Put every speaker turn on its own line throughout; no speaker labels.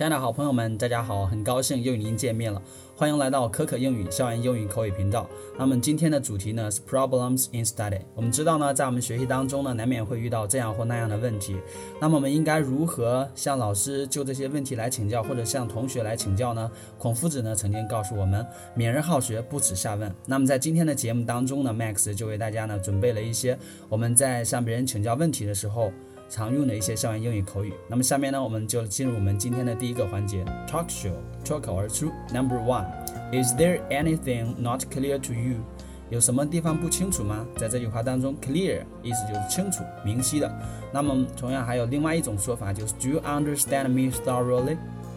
亲爱的好朋友们，大家好，很高兴又与您见面了，欢迎来到可可英语校园英语口语频道。那么今天的主题呢是 Problems in Study。我们知道呢，在我们学习当中呢，难免会遇到这样或那样的问题。那么我们应该如何向老师就这些问题来请教，或者向同学来请教呢？孔夫子呢曾经告诉我们，勉人好学，不耻下问。那么在今天的节目当中呢 ，Max 就为大家呢准备了一些我们在向别人请教问题的时候常用的一些校园英语口语。那么下面呢，我们就进入我们今天的第一个环节 Talk Show 脱口而出。Number 1 Is there anything not clear to you？ 有什么地方不清楚吗？在这句话当中 clear 意思就是清楚明晰的。那么同样还有另外一种说法，就是 Do you understand me thoroughly？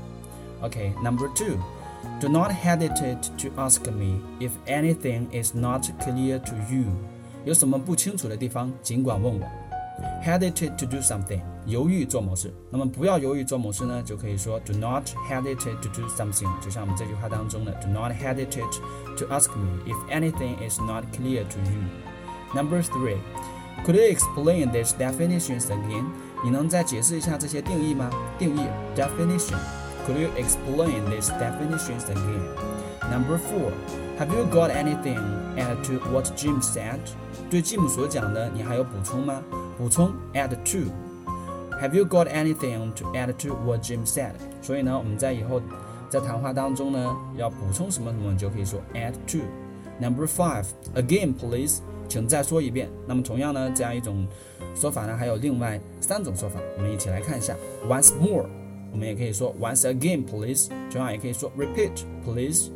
OK Number 2 Do not hesitate to ask me if anything is not clear to you。 有什么不清楚的地方尽管问我。Hesitate to do something 犹豫做某事，那么不要犹豫做某事呢，就可以说 Do not hesitate to do something， 就像我们这句话当中的 Do not hesitate to ask me if anything is not clear to you。 Number 3 Could you explain these definitions again？ 你能再解释一下这些定义吗？定义 definition Could you explain these definitions again？ Number 4 Have you got anything add to what Jim said？ 对吉姆所讲的你还有补充吗？补充 add to Have you got anything to add to what Jim said？ 所以呢，我们在以后在谈话当中呢，要补充什么什么，就可以说 add to。 Number 5 Again please 请再说一遍。那么同样呢，这样一种说法呢，还有另外3种说法，我们一起来看一下。 Once more 我们也可以说 Once again please， 同样也可以说 Repeat please。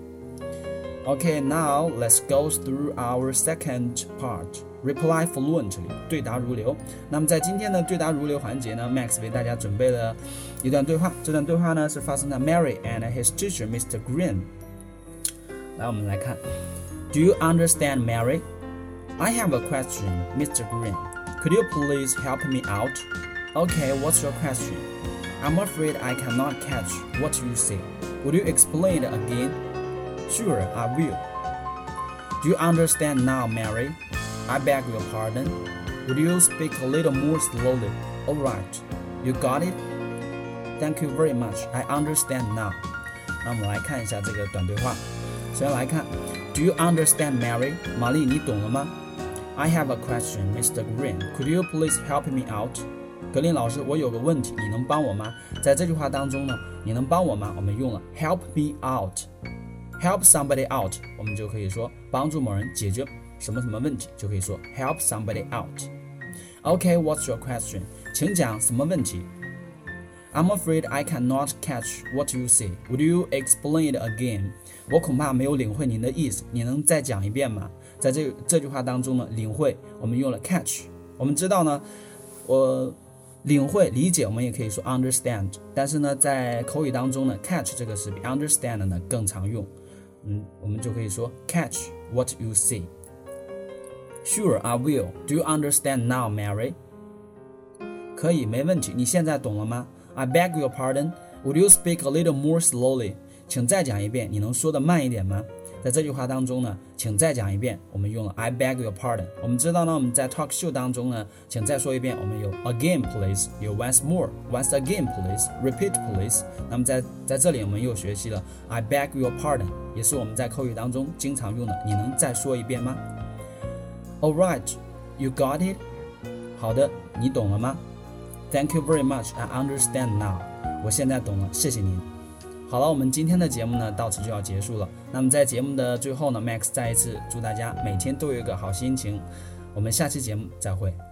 Okay, now let's go through our second part.Reply fluently 对答如流。那么在今天的对答如流环节呢 Max 为大家准备了一段对话。这段对话呢是发生在 Mary and his teacher Mr. Green。 来我们来看 Do you understand Mary? I have a question, Mr. Green. Could you please help me out? Okay, what's your question? I'm afraid I cannot catch what you say. Would you explain it again? Sure, I will. Do you understand now, Mary?I beg your pardon. Would you speak a little more slowly? All right. You got it? Thank you very much. I understand now. 那我们来看一下这个短对话。首先来看 Do you understand, Mary? 玛丽，你懂了吗？ I have a question, Mr. Green. Could you please help me out? 格林老师，我有个问题，你能帮我吗？在这句话当中呢，你能帮我吗？我们用了 help me out。Help somebody out 我们就可以说帮助某人解决什么什么问题，就可以说 help somebody out。 Okay, what's your question? 请讲什么问题？ I'm afraid I cannot catch what you say. Would you explain it again? 我恐怕没有领会您的意思，你能再讲一遍吗？在这句话当中呢，领会我们用了 catch。 我们知道呢，我领会理解我们也可以说 understand， 但是呢在口语当中呢 catch 这个是比 understand 呢更常用。我们就可以说 catch what you say。 Sure, I will. Do you understand now, Mary? 可以，没问题，你现在懂了吗？ I beg your pardon. Would you speak a little more slowly? 请再讲一遍，你能说得慢一点吗？在这句话当中呢，请再讲一遍，我们用了 I beg your pardon。 我们知道呢，我们在 talk show 当中呢，请再说一遍，我们有 again please， 有 once more， once again please， repeat please。 那么在这里我们又学习了 I beg your pardon， 也是我们在口语当中经常用的，你能再说一遍吗？ All right, you got it？ 好的，你懂了吗？ Thank you very much, I understand now。 我现在懂了，谢谢您。好了，我们今天的节目呢到此就要结束了。那么在节目的最后呢 Max 再一次祝大家每天都有一个好心情。我们下期节目再会。